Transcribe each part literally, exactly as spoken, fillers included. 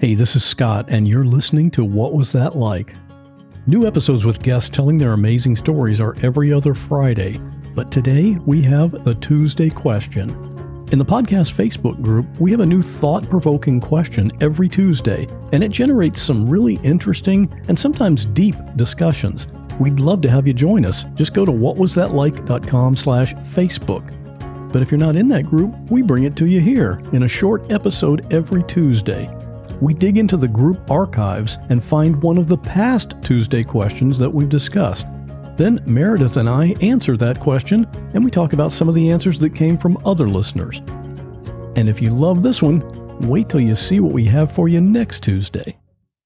Hey, this is Scott, and you're listening to What Was That Like? New episodes with guests telling their amazing stories are every other Friday, but today we have the Tuesday question. In the podcast Facebook group, we have a new thought-provoking question every Tuesday, and it generates some really interesting and sometimes deep discussions. We'd love to have you join us. Just go to whatwasthatlike.com slash Facebook. But if you're not in that group, we bring it to you here in a short episode every Tuesday. We dig into the group archives and find one of the past Tuesday questions that we've discussed. Then Meredith and I answer that question, and we talk about some of the answers that came from other listeners. And if you love this one, wait till you see what we have for you next Tuesday.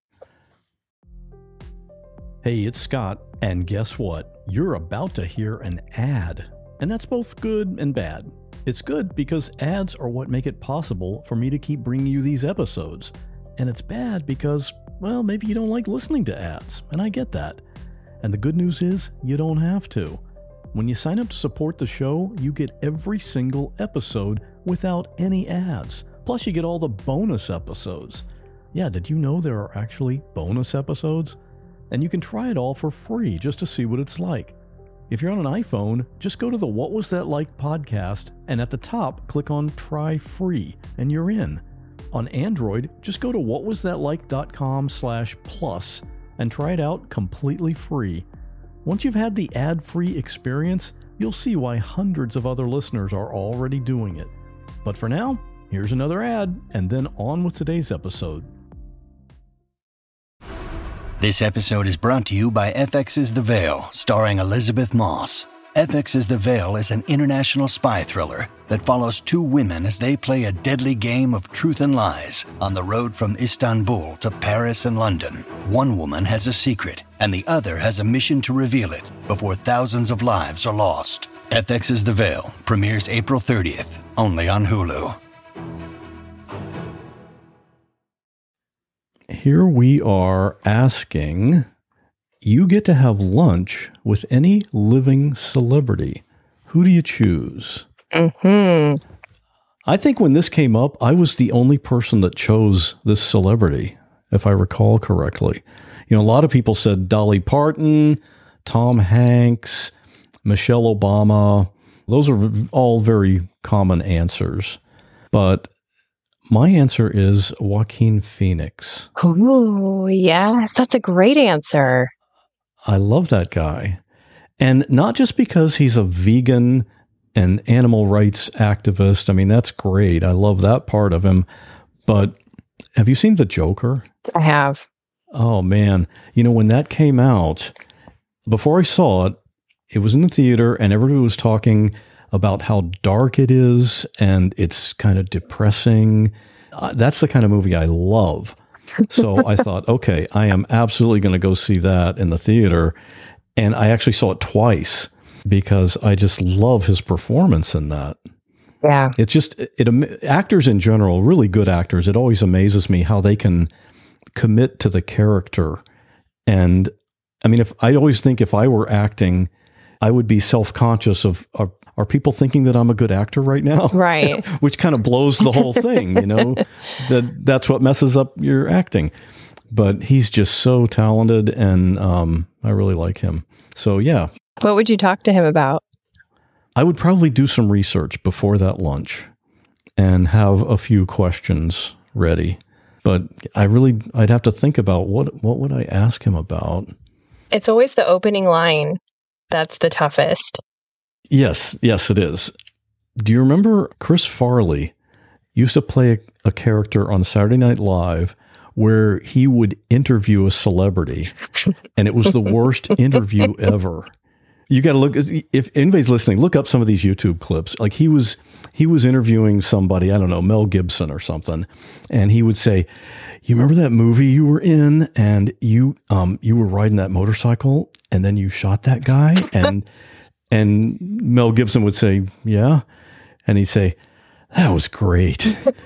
Hey, it's Scott, and guess what? You're about to hear an ad. And that's both good and bad. It's good because ads are what make it possible for me to keep bringing you these episodes. And it's bad because, well, maybe you don't like listening to ads, and I get that. And the good news is, you don't have to. When you sign up to support the show, you get every single episode without any ads. Plus, you get all the bonus episodes. Yeah, did you know there are actually bonus episodes? And you can try it all for free just to see what it's like. If you're on an iPhone, just go to the What Was That Like podcast, and at the top, click on Try Free, and you're in. On Android, just go to whatwasthatlike.com slash plus and try it out completely free. Once you've had the ad-free experience, you'll see why hundreds of other listeners are already doing it. But for now, here's another ad, and then on with today's episode. This episode is brought to you by F X's The Veil, starring Elizabeth Moss. F X's The Veil is an international spy thriller that follows two women as they play a deadly game of truth and lies on the road from Istanbul to Paris and London. One woman has a secret, and the other has a mission to reveal it before thousands of lives are lost. F X's The Veil premieres April thirtieth, only on Hulu. Here we are asking, you get to have lunch with any living celebrity. Who do you choose? Mm-hmm. I think when this came up, I was the only person that chose this celebrity, if I recall correctly. You know, a lot of people said Dolly Parton, Tom Hanks, Michelle Obama. Those are all very common answers. But my answer is Joaquin Phoenix. Oh, yes. That's a great answer. I love that guy. And not just because he's a vegan and animal rights activist. I mean, that's great. I love that part of him. But have you seen The Joker? I have. Oh, man. You know, when that came out, before I saw it, it was in the theater and everybody was talking about how dark it is and it's kind of depressing. Uh, that's the kind of movie I love. So I thought, okay, I am absolutely going to go see that in the theater. And I actually saw it twice because I just love his performance in that. Yeah. It's just, it, it actors in general, really good actors, it always amazes me how they can commit to the character. And I mean, if I always think if I were acting, I would be self-conscious of, are, are people thinking that I'm a good actor right now? Right. Which kind of blows the whole thing, you know, that that's what messes up your acting. But he's just so talented, and um, I really like him. So, yeah. What would you talk to him about? I would probably do some research before that lunch and have a few questions ready. But I really, I'd have to think about what, what would I ask him about? It's always the opening line that's the toughest. Yes, yes, it is. Do you remember Chris Farley used to play a, a character on Saturday Night Live where he would interview a celebrity, and it was the worst interview ever. You got to look, if anybody's listening, look up some of these YouTube clips. Like he was, he was interviewing somebody, I don't know, Mel Gibson or something. And he would say, you remember that movie you were in and you, um, you were riding that motorcycle and then you shot that guy? And, and Mel Gibson would say, yeah. And he'd say, that was great.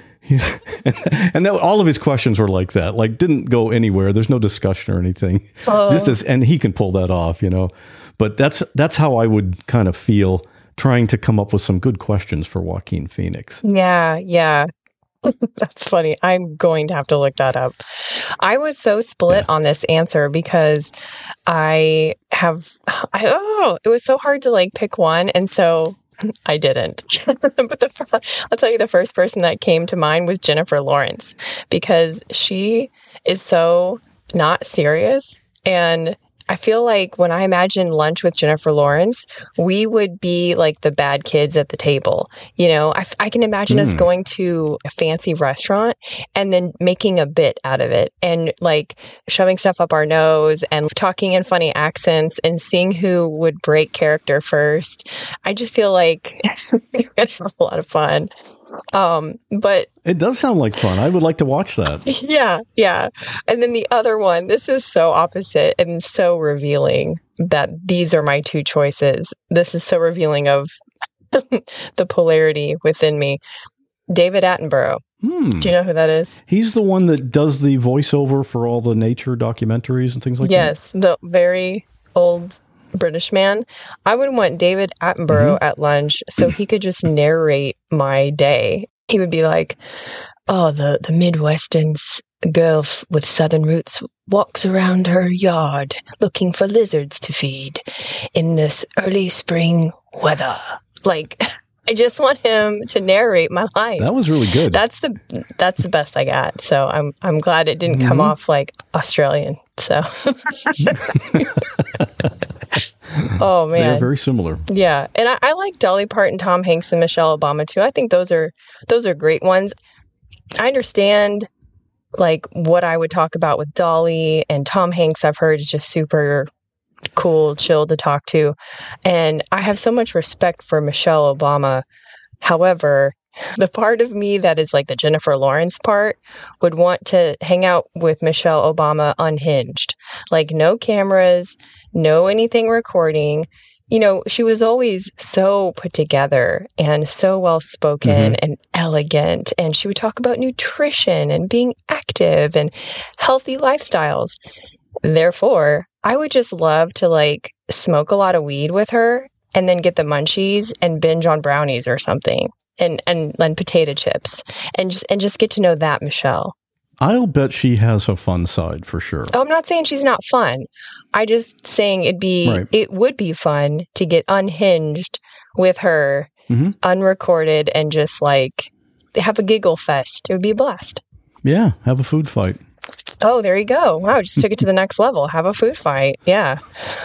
And that, all of his questions were like that, like didn't go anywhere. There's no discussion or anything. Oh. Just as, and he can pull that off, you know. But that's that's how I would kind of feel trying to come up with some good questions for Joaquin Phoenix. Yeah, yeah. That's funny. I'm going to have to look that up. I was so split yeah. on this answer because I have, I, oh, it was so hard to like pick one. And so I didn't. But the, I'll tell you, the first person that came to mind was Jennifer Lawrence, because she is so not serious. And I feel like when I imagine lunch with Jennifer Lawrence, we would be like the bad kids at the table. You know, I, I can imagine mm. us going to a fancy restaurant and then making a bit out of it and like shoving stuff up our nose and talking in funny accents and seeing who would break character first. I just feel like we're going to have a lot of fun. Um, but it does sound like fun. I would like to watch that. Yeah, yeah. And then the other one, this is so opposite and so revealing that these are my two choices. This is so revealing of the polarity within me. David Attenborough. Hmm. Do you know who that is? He's the one that does the voiceover for all the nature documentaries and things like yes, that? Yes, the very old British man. I would want David Attenborough mm-hmm. at lunch so he could just narrate my day. He would be like, oh, the, the Midwestern girl f- with Southern roots walks around her yard looking for lizards to feed in this early spring weather. Like, I just want him to narrate my life. That was really good. That's the that's the best I got. So I'm I'm glad it didn't mm-hmm. come off like Australian. So oh man, they're very similar. Yeah, and I, I like Dolly Parton, Tom Hanks, and Michelle Obama too. I think those are those are great ones. I understand like what I would talk about with Dolly and Tom Hanks. I've heard is just super cool, chill to talk to, and I have so much respect for Michelle Obama. However, the part of me that is like the Jennifer Lawrence part would want to hang out with Michelle Obama unhinged, like no cameras, no anything recording. You know, she was always so put together and so well spoken mm-hmm. and elegant. And she would talk about nutrition and being active and healthy lifestyles. Therefore, I would just love to like smoke a lot of weed with her and then get the munchies and binge on brownies or something. And, and and potato chips, and just and just get to know that Michelle. I'll bet she has a fun side for sure. Oh, I'm not saying she's not fun. I just saying it'd be right. It would be fun to get unhinged with her, mm-hmm. unrecorded, and just like have a giggle fest. It would be a blast. Yeah, have a food fight. Oh, there you go. Wow, just took it to the next level. Have a food fight. Yeah.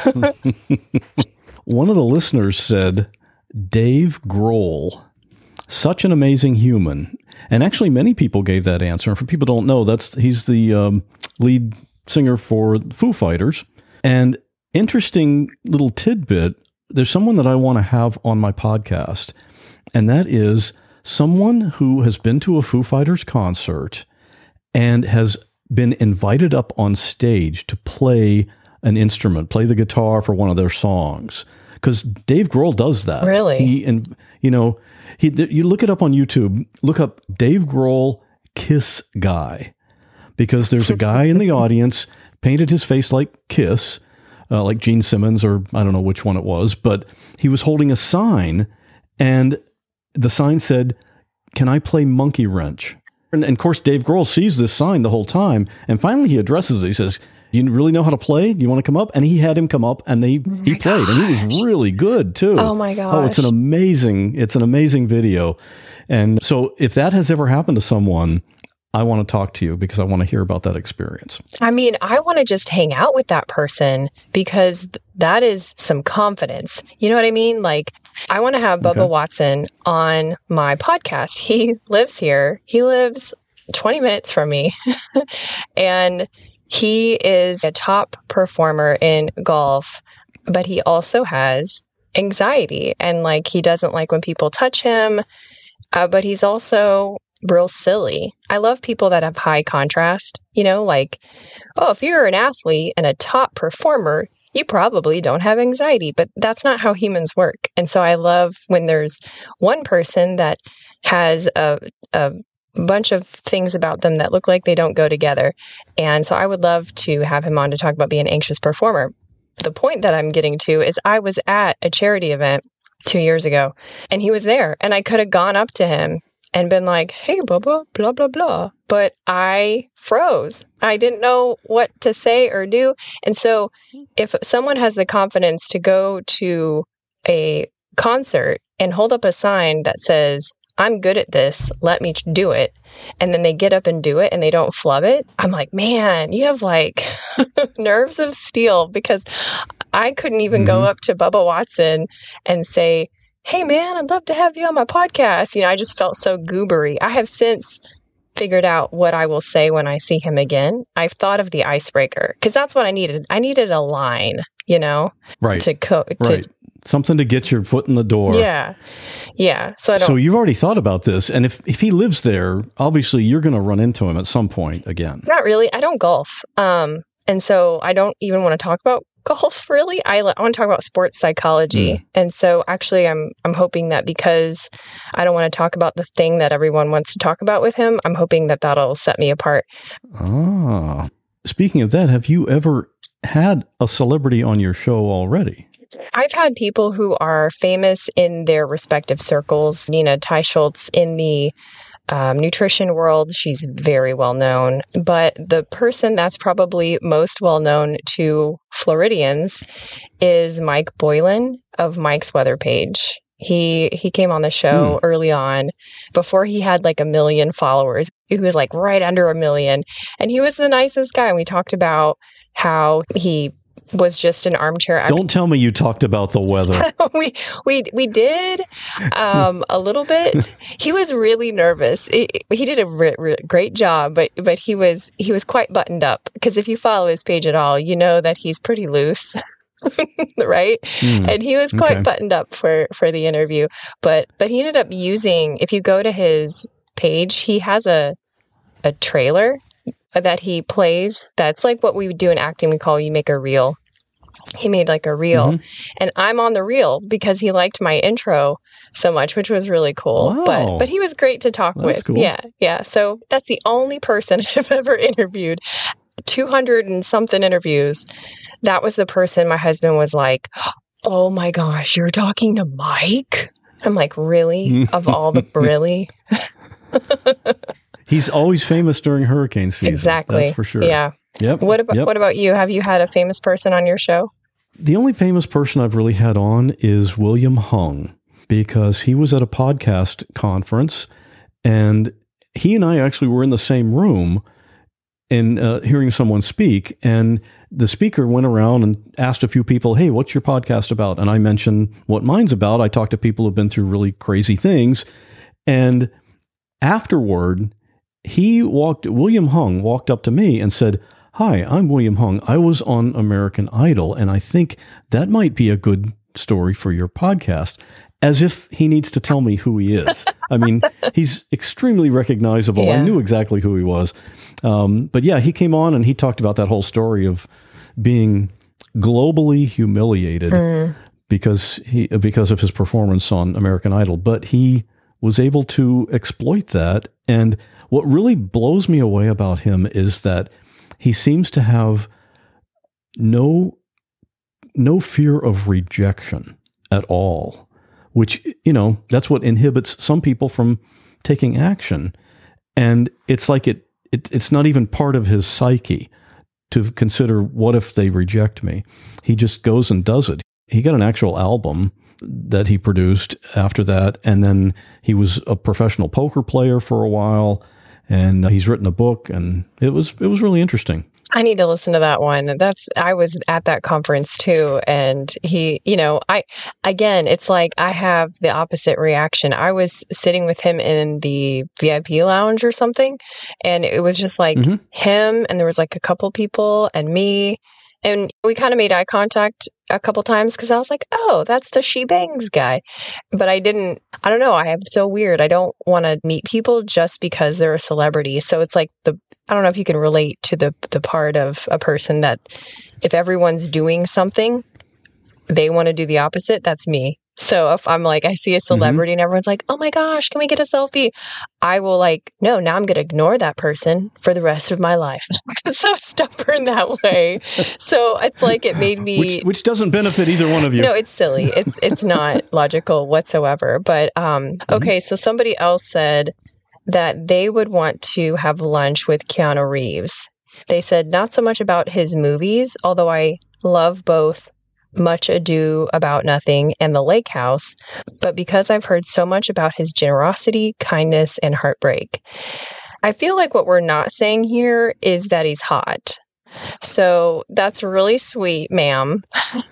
One of the listeners said, Dave Grohl. Such an amazing human. And actually, many people gave that answer. And for people who don't know, that's he's the um, lead singer for Foo Fighters. And interesting little tidbit, there's someone that I want to have on my podcast. And that is someone who has been to a Foo Fighters concert and has been invited up on stage to play an instrument, play the guitar for one of their songs. Because Dave Grohl does that. Really? He, and, you know, he, you look it up on YouTube, look up Dave Grohl Kiss Guy, because there's a guy in the audience painted his face like Kiss, uh, like Gene Simmons, or I don't know which one it was, but he was holding a sign, and the sign said, "Can I play Monkey Wrench?" And, and of course, Dave Grohl sees this sign the whole time, and finally he addresses it. He says, "Do you really know how to play? Do you want to come up?" And he had him come up, and they oh he played, gosh. And he was really good too. Oh my gosh! Oh, it's an amazing, it's an amazing video. And so, if that has ever happened to someone, I want to talk to you because I want to hear about that experience. I mean, I want to just hang out with that person because th- that is some confidence. You know what I mean? Like, I want to have Bubba okay. Watson on my podcast. He lives here. He lives twenty minutes from me, and he is a top performer in golf, but he also has anxiety, and like he doesn't like when people touch him, uh, but he's also real silly. I love people that have high contrast, you know, like, oh, if you're an athlete and a top performer, you probably don't have anxiety, but that's not how humans work. And so I love when there's one person that has a, a bunch of things about them that look like they don't go together. And so I would love to have him on to talk about being an anxious performer. The point that I'm getting to is I was at a charity event two years ago, and he was there, and I could have gone up to him and been like, hey, Bubba, blah, blah, blah. But I froze. I didn't know what to say or do. And so if someone has the confidence to go to a concert and hold up a sign that says, I'm good at this, let me do it, and then they get up and do it and they don't flub it, I'm like, man, you have like nerves of steel, because I couldn't even mm-hmm. go up to Bubba Watson and say, hey, man, I'd love to have you on my podcast. You know, I just felt so goobery. I have since figured out what I will say when I see him again. I've thought of the icebreaker, because that's what I needed. I needed a line, you know, right. to co- right. to something to get your foot in the door. Yeah. Yeah. So I don't. So you've already thought about this. And if, if he lives there, obviously you're going to run into him at some point again. Not really. I don't golf. Um, and so I don't even want to talk about golf, really. I, I want to talk about sports psychology. Mm. And so actually I'm I'm hoping that, because I don't want to talk about the thing that everyone wants to talk about with him, I'm hoping that that'll set me apart. Ah. Speaking of that, have you ever had a celebrity on your show already? I've had people who are famous in their respective circles. Nina Teicholz in the um, nutrition world, she's very well known. But the person that's probably most well known to Floridians is Mike Boylan of Mike's Weather Page. He he came on the show hmm. early on, before he had like a million followers. He was like right under a million. And he was the nicest guy. And we talked about how he was just an armchair actor. Don't tell me you talked about the weather. we we we did um, a little bit. He was really nervous. He, he did a re- re- great job, but but he was he was quite buttoned up, because if you follow his page at all, you know that he's pretty loose. Right? Mm, and he was quite okay. buttoned up for for the interview. But but he ended up using, if you go to his page, he has a a trailer that he plays. That's like what we would do in acting. We call you make a reel. He made like a reel, mm-hmm. and I'm on the reel because he liked my intro so much, which was really cool. Wow. But but he was great to talk that's with. Cool. Yeah, yeah. So that's the only person I've ever interviewed. two hundred and something interviews. That was the person my husband was like, oh my gosh, you're talking to Mike? I'm like, really? Of all the, really? He's always famous during hurricane season. Exactly. That's for sure. Yeah. Yep. What about yep. what about you? Have you had a famous person on your show? The only famous person I've really had on is William Hung, because he was at a podcast conference, and he and I actually were in the same room and uh, hearing someone speak, and the speaker went around and asked a few people, hey, what's your podcast about? And I mentioned what mine's about. I talked to people who've been through really crazy things. And afterward, he walked, William Hung walked up to me and said, hi, I'm William Hung. I was on American Idol, and I think that might be a good story for your podcast. As if he needs to tell me who he is. I mean, he's extremely recognizable. Yeah. I knew exactly who he was. Um, but yeah, he came on and he talked about that whole story of being globally humiliated mm. because he because of his performance on American Idol. But he was able to exploit that. And what really blows me away about him is that he seems to have no no fear of rejection at all. Which, you know, that's what inhibits some people from taking action. And it's like it, it it's not even part of his psyche to consider, what if they reject me? He just goes and does it. He got an actual album that he produced after that. And then he was a professional poker player for a while. And he's written a book, and it was it was really interesting. I need to listen to that one. That's, I was at that conference too. And he, you know, I, again, it's like I have the opposite reaction. I was sitting with him in the V I P lounge or something, and it was just like mm-hmm. him, and there was like a couple people and me. And we kind of made eye contact a couple times, because I was like, oh, that's the She Bangs guy. But I didn't, I don't know. I am so weird. I don't want to meet people just because they're a celebrity. So it's like the, I don't know if you can relate to the the part of a person that if everyone's doing something, they want to do the opposite. That's me. So if I'm like, I see a celebrity mm-hmm. and everyone's like, oh my gosh, can we get a selfie? I will like, no, now I'm going to ignore that person for the rest of my life. I'm so stubborn that way. So it's like it made me... Which, which doesn't benefit either one of you. No, it's silly. It's it's not logical whatsoever. But um, okay, mm-hmm. so somebody else said that they would want to have lunch with Keanu Reeves. They said not so much about his movies, although I love both Much Ado About Nothing and The Lake House, but because I've heard so much about his generosity, kindness, and heartbreak. I feel like what we're not saying here is that he's hot. So that's really sweet, ma'am,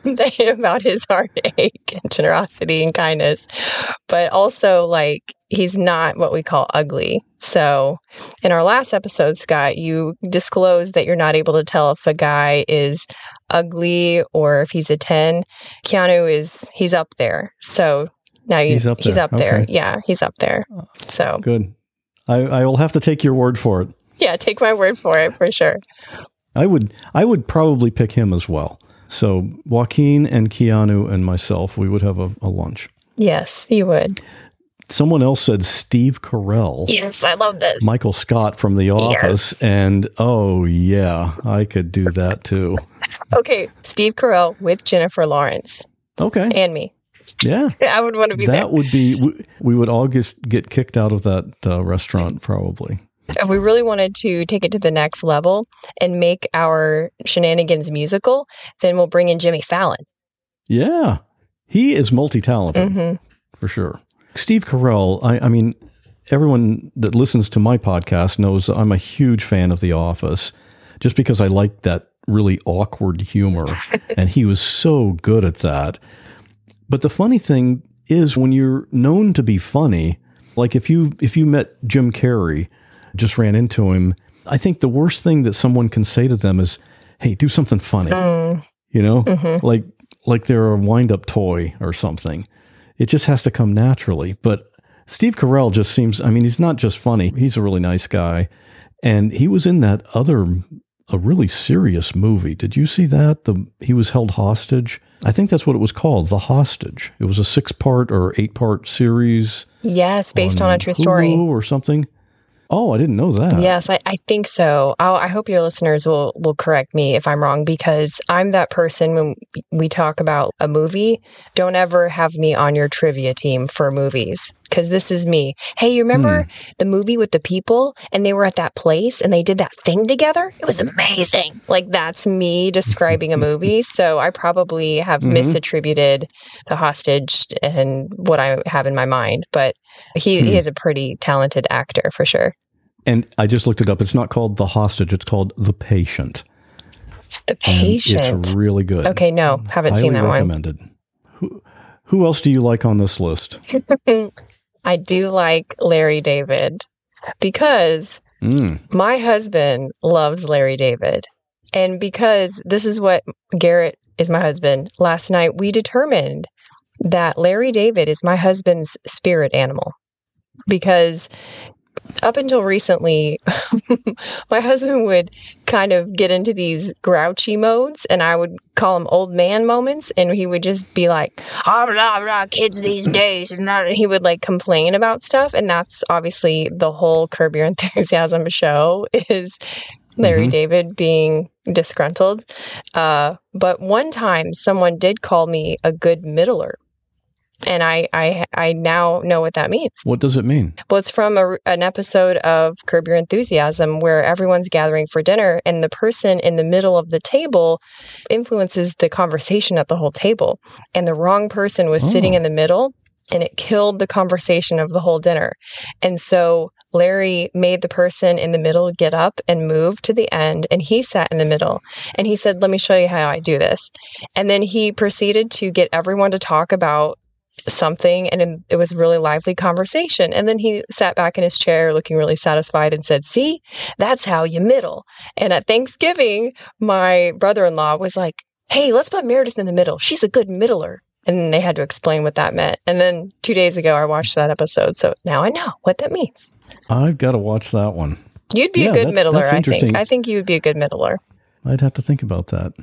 about his heartache and generosity and kindness. But also, like, he's not what we call ugly. So in our last episode, Scott, you disclosed that you're not able to tell if a guy is ugly or if he's a ten. Keanu is, he's up there. So now you, he's up there. He's up there. Okay. Yeah, he's up there. So good. I, I will have to take your word for it. Yeah, take my word for it, for sure. I would I would probably pick him as well. So Joaquin and Keanu and myself, we would have a, a lunch. Yes, you would. Someone else said Steve Carell. Yes, I love this. Michael Scott from The Office. Yes. And oh, yeah, I could do that too. Okay, Steve Carell with Jennifer Lawrence. Okay. And me. Yeah. I would want to be that there. That would be, we, we would all just get kicked out of that uh, restaurant probably. If we really wanted to take it to the next level and make our shenanigans musical, then we'll bring in Jimmy Fallon. Yeah. He is multi-talented, mm-hmm. for sure. Steve Carell, I, I mean, everyone that listens to my podcast knows I'm a huge fan of The Office, just because I like that really awkward humor, and he was so good at that. But the funny thing is, when you're known to be funny, like if you if you met Jim Carrey, just ran into him, I think the worst thing that someone can say to them is, hey, do something funny, mm. you know, mm-hmm. like like they're a wind-up toy or something. It just has to come naturally. But Steve Carell just seems, I mean, he's not just funny. He's a really nice guy. And he was in that other, a really serious movie. Did you see that? The He was held hostage. I think that's what it was called, The Hostage. It was a six-part or eight-part series. Yes, based on, on a true story. Hulu or something. Oh, I didn't know that. Yes, I, I think so. I'll, I hope your listeners will, will correct me if I'm wrong, because I'm that person when we talk about a movie, don't ever have me on your trivia team for movies, because this is me. Hey, you remember hmm. the movie with the people and they were at that place and they did that thing together? It was amazing. Like, that's me describing a movie. So I probably have mm-hmm. misattributed The Hostage and what I have in my mind. But he, hmm. he is a pretty talented actor for sure. And I just looked it up. It's not called The Hostage. It's called The Patient. The Patient. And it's really good. Okay, no, haven't Highly seen that recommended. one. Who, who else do you like on this list? I do like Larry David, because mm. my husband loves Larry David. And because this is what Garrett is my husband. Last night we determined that Larry David is my husband's spirit animal, because up until recently, my husband would kind of get into these grouchy modes, and I would call them old man moments, and he would just be like, oh, blah, blah, kids these days, and not, he would like complain about stuff. And that's obviously the whole Curb Your Enthusiasm show, is Larry mm-hmm. David being disgruntled. Uh, but one time someone did call me a good middler. And I, I I now know what that means. What does it mean? Well, it's from a, an episode of Curb Your Enthusiasm where everyone's gathering for dinner and the person in the middle of the table influences the conversation at the whole table. And the wrong person was oh. sitting in the middle, and it killed the conversation of the whole dinner. And so Larry made the person in the middle get up and move to the end, and he sat in the middle. And he said, let me show you how I do this. And then he proceeded to get everyone to talk about something, and it was a really lively conversation. And then he sat back in his chair looking really satisfied and said, see, that's how you middle. And at Thanksgiving, my brother-in-law was like, hey, let's put Meredith in the middle. She's a good middler. And they had to explain what that meant. And then two days ago, I watched that episode. So now I know what that means. I've got to watch that one. You'd be yeah, a good that's, middler, that's I think. I think you would be a good middler. I'd have to think about that.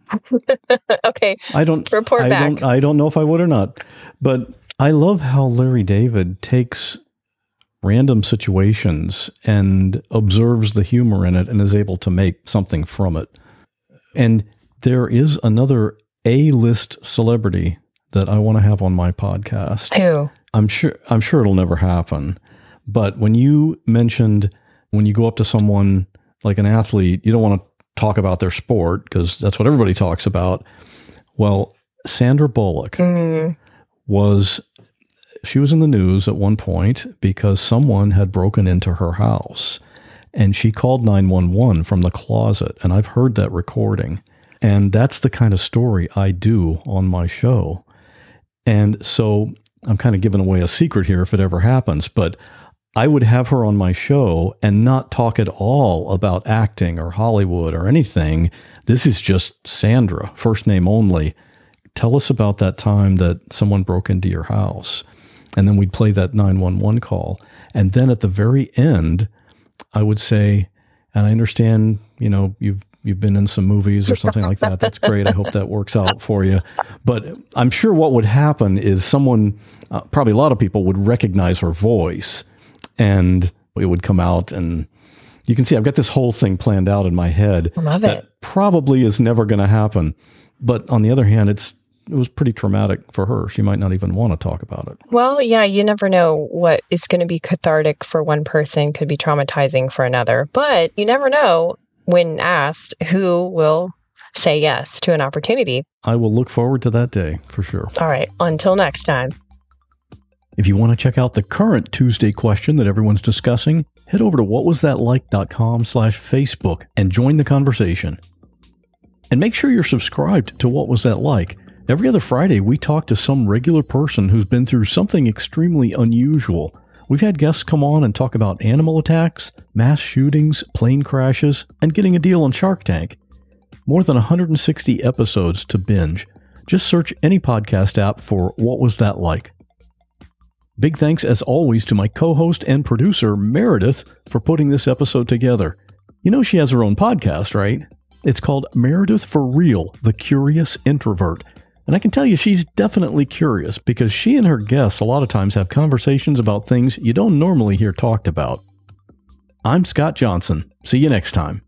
Okay. I don't report I back. Don't, I don't know if I would or not, but I love how Larry David takes random situations and observes the humor in it and is able to make something from it. And there is another A-list celebrity that I want to have on my podcast. Who? I'm sure I'm sure it'll never happen. But when you mentioned when you go up to someone like an athlete, you don't want to talk about their sport because that's what everybody talks about. Well, Sandra Bullock Mm. was, she was in the news at one point because someone had broken into her house and she called nine one one from the closet. And I've heard that recording. And that's the kind of story I do on my show. And so I'm kind of giving away a secret here if it ever happens, but I would have her on my show and not talk at all about acting or Hollywood or anything. This is just Sandra, first name only. Tell us about that time that someone broke into your house. And then we'd play that nine one one call. And then at the very end, I would say, and I understand, you know, you've you've been in some movies or something like that. That's great. I hope that works out for you. But I'm sure what would happen is someone, uh, probably a lot of people would recognize her voice. And it would come out, and you can see I've got this whole thing planned out in my head. I love that it. Probably is never going to happen. But on the other hand, it's it was pretty traumatic for her. She might not even want to talk about it. Well, yeah, you never know what is going to be cathartic for one person could be traumatizing for another. But you never know when asked who will say yes to an opportunity. I will look forward to that day for sure. All right. Until next time. If you want to check out the current Tuesday question that everyone's discussing, head over to whatwasthatlike.com slash Facebook and join the conversation. And make sure you're subscribed to What Was That Like? Every other Friday, we talk to some regular person who's been through something extremely unusual. We've had guests come on and talk about animal attacks, mass shootings, plane crashes, and getting a deal on Shark Tank. More than one hundred sixty episodes to binge. Just search any podcast app for What Was That Like? Big thanks, as always, to my co-host and producer, Meredith, for putting this episode together. You know she has her own podcast, right? It's called Meredith for Real, The Curious Introvert. And I can tell you she's definitely curious because she and her guests a lot of times have conversations about things you don't normally hear talked about. I'm Scott Johnson. See you next time.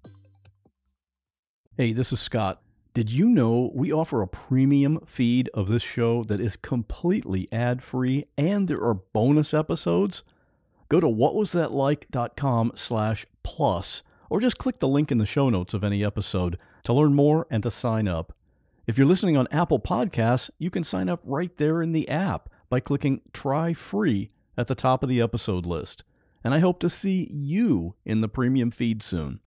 Hey, this is Scott. Did you know we offer a premium feed of this show that is completely ad-free and there are bonus episodes? Go to whatwasthatlike.com slash plus or just click the link in the show notes of any episode to learn more and to sign up. If you're listening on Apple Podcasts, you can sign up right there in the app by clicking Try Free at the top of the episode list. And I hope to see you in the premium feed soon.